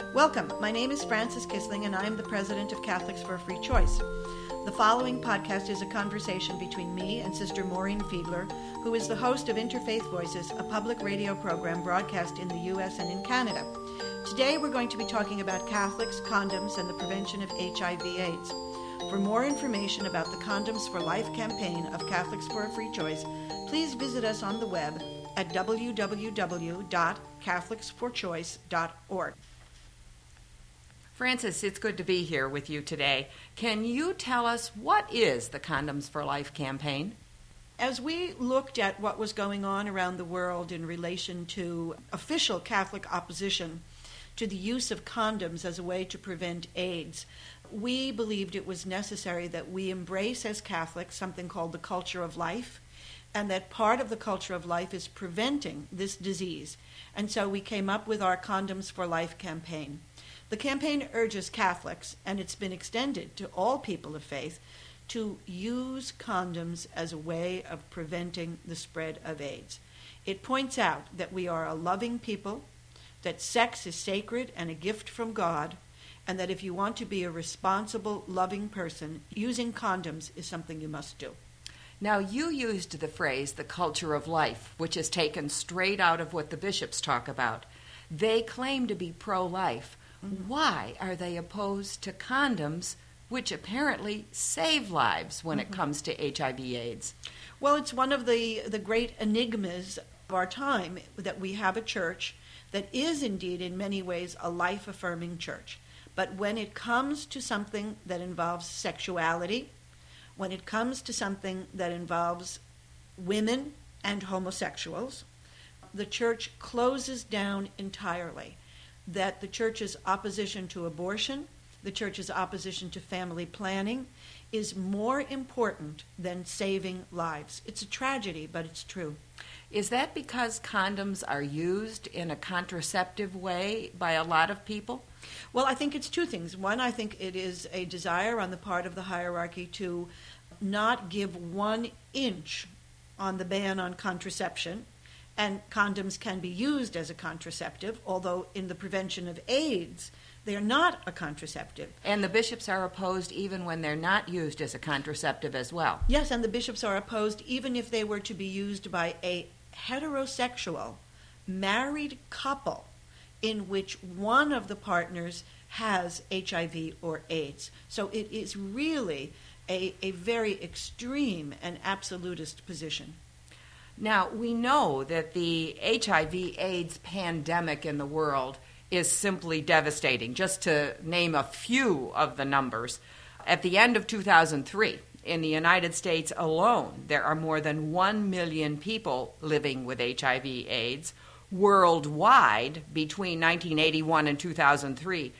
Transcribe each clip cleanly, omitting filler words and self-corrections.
Welcome. My name is Frances Kissling, and I am the president of Catholics for a Free Choice. The following podcast is a conversation between me and Sister Maureen Fiedler, who is the host of Interfaith Voices, a public radio program broadcast in the U.S. and in Canada. Today we're going to be talking about Catholics, condoms, and the prevention of HIV/AIDS. For more information about the Condoms for Life campaign of Catholics for a Free Choice, please visit us on the web at www.catholicsforchoice.org. Frances, it's good to be here with you today. Can you tell us what is the Condoms for Life campaign? As we looked at what was going on around the world in relation to official Catholic opposition to the use of condoms as a way to prevent AIDS, we believed it was necessary that we embrace as Catholics something called the culture of life, and that part of the culture of life is preventing this disease. And so we came up with our Condoms for Life campaign. The campaign urges Catholics, and it's been extended to all people of faith, to use condoms as a way of preventing the spread of AIDS. It points out that we are a loving people, that sex is sacred and a gift from God, and that if you want to be a responsible, loving person, using condoms is something you must do. Now, you used the phrase, the culture of life, which is taken straight out of what the bishops talk about. They claim to be pro-life. Why are they opposed to condoms, which apparently save lives when it comes to HIV/AIDS? Well, it's one of the great enigmas of our time that we have a church that is indeed in many ways a life-affirming church. But when it comes to something that involves sexuality, when it comes to something that involves women and homosexuals, the church closes down entirely. That the church's opposition to abortion, the church's opposition to family planning, is more important than saving lives. It's a tragedy, but it's true. Is that because condoms are used in a contraceptive way by a lot of people? Well, I think it's two things. One, I think it is a desire on the part of the hierarchy to not give 1 inch on the ban on contraception. And condoms can be used as a contraceptive, although in the prevention of AIDS, they are not a contraceptive. And the bishops are opposed even when they're not used as a contraceptive as well. Yes, and the bishops are opposed even if they were to be used by a heterosexual married couple in which one of the partners has HIV or AIDS. So it is really a very extreme and absolutist position. Now, we know that the HIV/AIDS pandemic in the world is simply devastating. Just to name a few of the numbers, at the end of 2003, in the United States alone, there are more than 1 million people living with HIV/AIDS. Worldwide, between 1981 and 2003,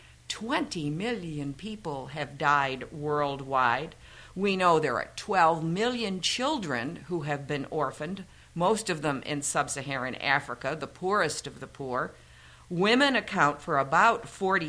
20 million people have died worldwide. We know there are 12 million children who have been orphaned, most of them in sub-Saharan Africa, the poorest of the poor. Women account for about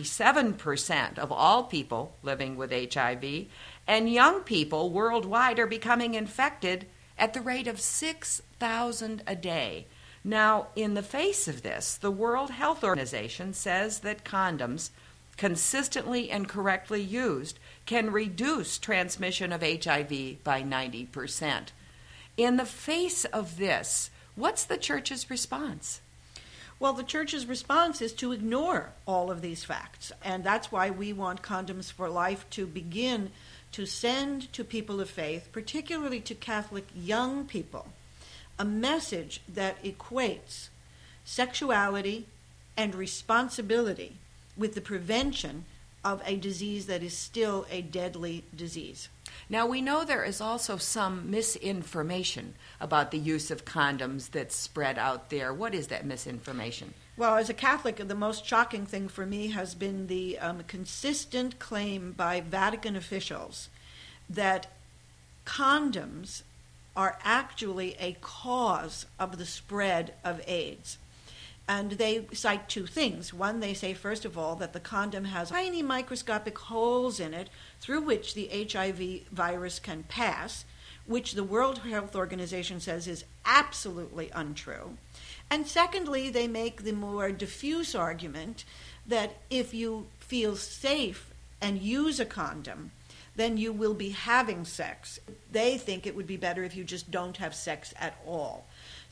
47% of all people living with HIV, and young people worldwide are becoming infected at the rate of 6,000 a day. Now, in the face of this, the World Health Organization says that condoms, consistently and correctly used, can reduce transmission of HIV by 90%. In the face of this, what's the church's response? Well, the church's response is to ignore all of these facts, and that's why we want Condoms for Life to begin to send to people of faith, particularly to Catholic young people, a message that equates sexuality and responsibility with the prevention of a disease that is still a deadly disease. Now, we know there is also some misinformation about the use of condoms that's spread out there. What is that misinformation? Well, as a Catholic, the most shocking thing for me has been the consistent claim by Vatican officials that condoms are actually a cause of the spread of AIDS. And they cite two things. One, they say, first of all, that the condom has tiny microscopic holes in it through which the HIV virus can pass, which the World Health Organization says is absolutely untrue. And secondly, they make the more diffuse argument that if you feel safe and use a condom, then you will be having sex. They think it would be better if you just don't have sex at all.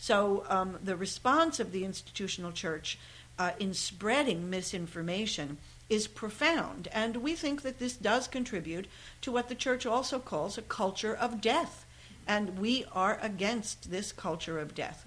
So the response of the institutional church in spreading misinformation is profound, and we think that this does contribute to what the church also calls a culture of death, and we are against this culture of death.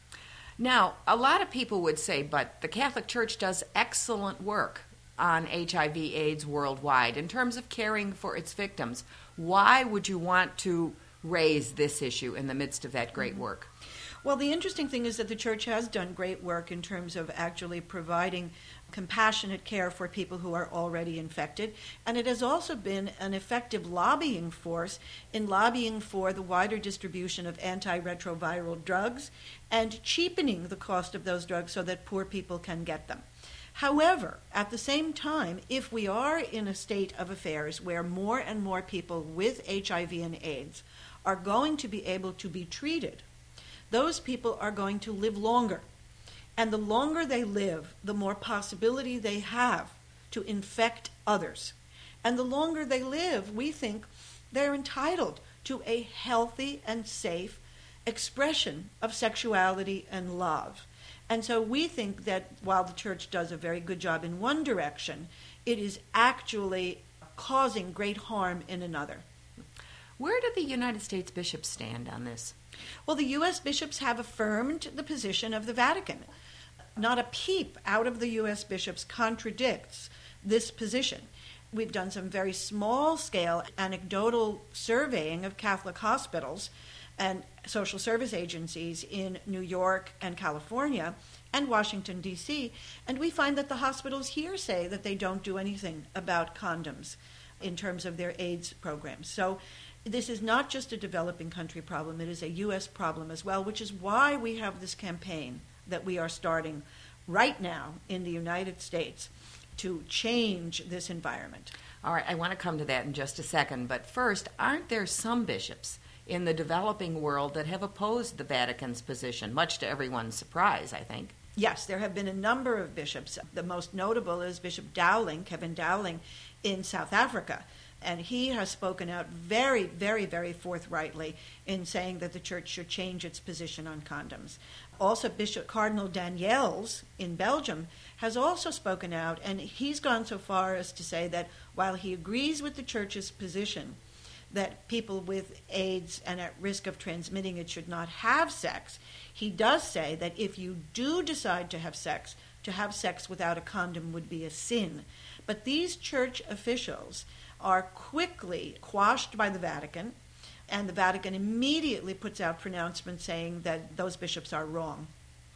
Now, a lot of people would say, but the Catholic Church does excellent work on HIV/AIDS worldwide in terms of caring for its victims. Why would you want to raise this issue in the midst of that great work? Well, the interesting thing is that the church has done great work in terms of actually providing compassionate care for people who are already infected, and it has also been an effective lobbying force in lobbying for the wider distribution of antiretroviral drugs and cheapening the cost of those drugs so that poor people can get them. However, at the same time, if we are in a state of affairs where more and more people with HIV and AIDS are going to be able to be treated, those people are going to live longer. And the longer they live, the more possibility they have to infect others. And the longer they live, we think they're entitled to a healthy and safe expression of sexuality and love. And so we think that while the church does a very good job in one direction, it is actually causing great harm in another. Where do the United States bishops stand on this? Well, the U.S. bishops have affirmed the position of the Vatican. Not a peep out of the U.S. bishops contradicts this position. We've done some very small-scale anecdotal surveying of Catholic hospitals and social service agencies in New York and California and Washington, D.C., and we find that the hospitals here say that they don't do anything about condoms in terms of their AIDS programs. So this is not just a developing country problem, it is a U.S. problem as well, which is why we have this campaign that we are starting right now in the United States to change this environment. All right, I want to come to that in just a second, but first, aren't there some bishops in the developing world that have opposed the Vatican's position, much to everyone's surprise, I think? Yes, there have been a number of bishops. The most notable is Bishop Dowling, Kevin Dowling, in South Africa. And he has spoken out very, very, very forthrightly in saying that the church should change its position on condoms. Also, Bishop Cardinal Daniels in Belgium has also spoken out, and he's gone so far as to say that while he agrees with the church's position that people with AIDS and at risk of transmitting it should not have sex, he does say that if you do decide to have sex without a condom would be a sin. But these church officials are quickly quashed by the Vatican, and the Vatican immediately puts out pronouncements saying that those bishops are wrong.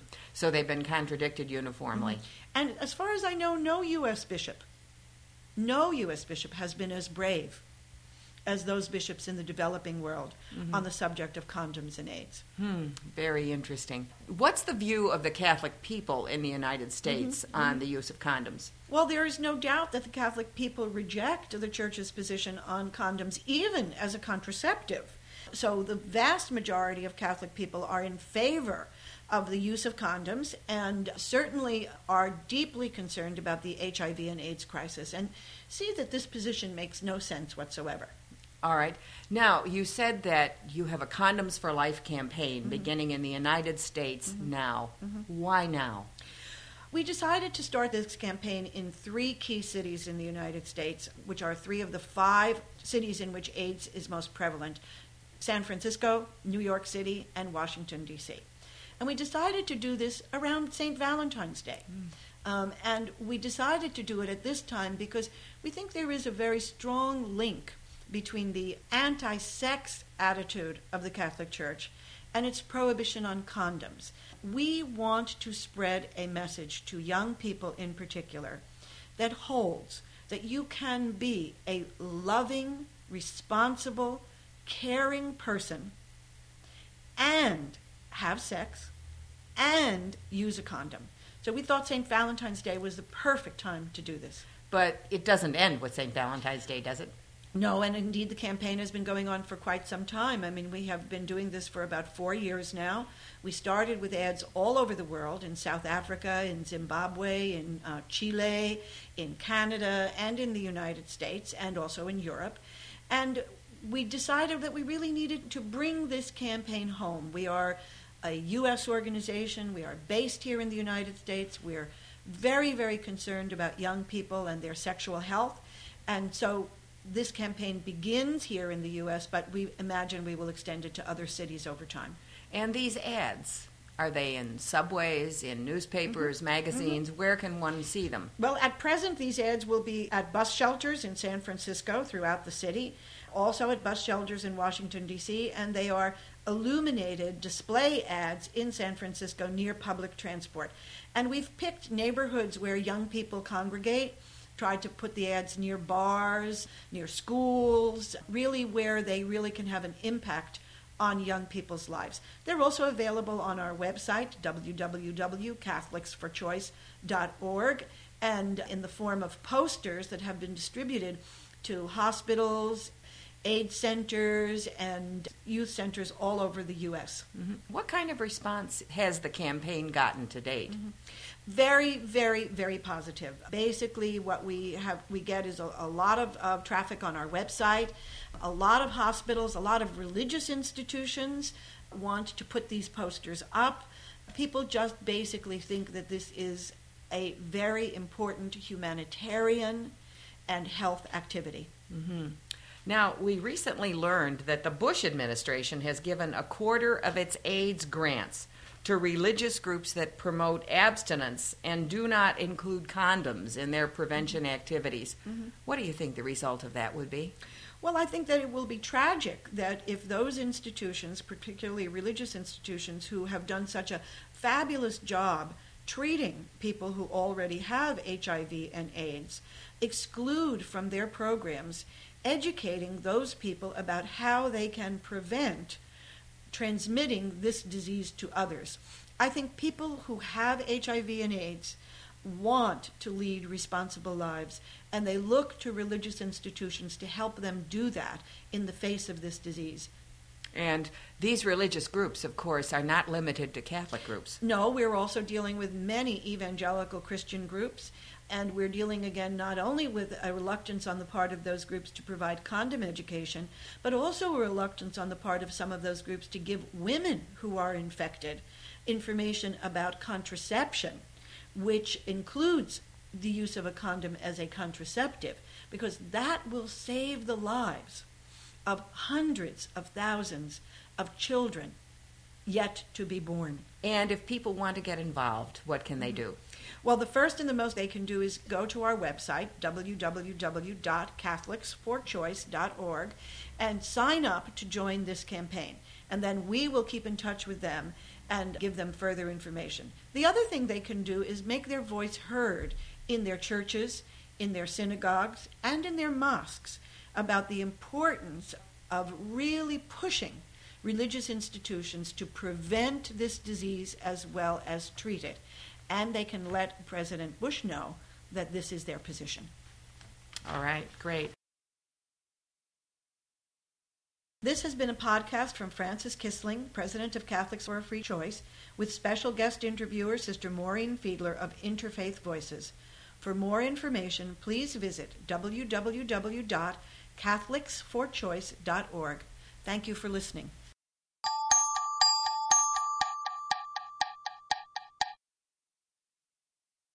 So they've been contradicted uniformly. Mm-hmm. And as far as I know, no U.S. bishop has been as brave as those bishops in the developing world on the subject of condoms and AIDS. Very interesting. What's the view of the Catholic people in the United States on the use of condoms? Well, there is no doubt that the Catholic people reject the Church's position on condoms, even as a contraceptive. So the vast majority of Catholic people are in favor of the use of condoms and certainly are deeply concerned about the HIV and AIDS crisis and see that this position makes no sense whatsoever. All right. Now, you said that you have a Condoms for Life campaign beginning in the United States now. Why now? We decided to start this campaign in 3 key cities in the United States, which are 3 of the 5 cities in which AIDS is most prevalent: San Francisco, New York City, and Washington, D.C. And we decided to do this around St. Valentine's Day. And we decided to do it at this time because we think there is a very strong link between the anti-sex attitude of the Catholic Church and its prohibition on condoms. We want to spread a message to young people in particular that holds that you can be a loving, responsible, caring person and have sex and use a condom. So we thought St. Valentine's Day was the perfect time to do this. But it doesn't end with St. Valentine's Day, does it? No, and indeed the campaign has been going on for quite some time. I mean, we have been doing this for about 4 years now. We started with ads all over the world, in South Africa, in Zimbabwe, in Chile, in Canada, and in the United States, and also in Europe. And we decided that we really needed to bring this campaign home. We are a U.S. organization. We are based here in the United States. We're very, very concerned about young people and their sexual health. And so this campaign begins here in the U.S., but we imagine we will extend it to other cities over time. And these ads, are they in subways, in newspapers, magazines? Where can one see them? Well, at present, these ads will be at bus shelters in San Francisco throughout the city, also at bus shelters in Washington, D.C., and they are illuminated display ads in San Francisco near public transport. And we've picked neighborhoods where young people congregate, tried to put the ads near bars, near schools, really where they really can have an impact on young people's lives. They're also available on our website, www.catholicsforchoice.org, and in the form of posters that have been distributed to hospitals, aid centers, and youth centers all over the U.S. What kind of response has the campaign gotten to date? Very, very, very positive. Basically, what we get is a lot of traffic on our website. A lot of hospitals, a lot of religious institutions want to put these posters up. People just basically think that this is a very important humanitarian and health activity. Now, we recently learned that the Bush administration has given a quarter of its AIDS grants to religious groups that promote abstinence and do not include condoms in their prevention activities. What do you think the result of that would be? Well, I think that it will be tragic that if those institutions, particularly religious institutions, who have done such a fabulous job treating people who already have HIV and AIDS, exclude from their programs educating those people about how they can prevent transmitting this disease to others. I think people who have HIV and AIDS want to lead responsible lives, and they look to religious institutions to help them do that in the face of this disease. And these religious groups, of course, are not limited to Catholic groups. No, we're also dealing with many evangelical Christian groups, and we're dealing again not only with a reluctance on the part of those groups to provide condom education, but also a reluctance on the part of some of those groups to give women who are infected information about contraception, which includes the use of a condom as a contraceptive, because that will save the lives of hundreds of thousands of children yet to be born. And if people want to get involved, what can they do? Well, the first and the most they can do is go to our website, www.catholicsforchoice.org, and sign up to join this campaign. And then we will keep in touch with them and give them further information. The other thing they can do is make their voice heard in their churches, in their synagogues, and in their mosques about the importance of really pushing religious institutions to prevent this disease as well as treat it. And they can let President Bush know that this is their position. All right, great. This has been a podcast from Frances Kissling, President of Catholics for a Free Choice, with special guest interviewer Sister Maureen Fiedler of Interfaith Voices. For more information, please visit www.catholicsforchoice.org. Thank you for listening.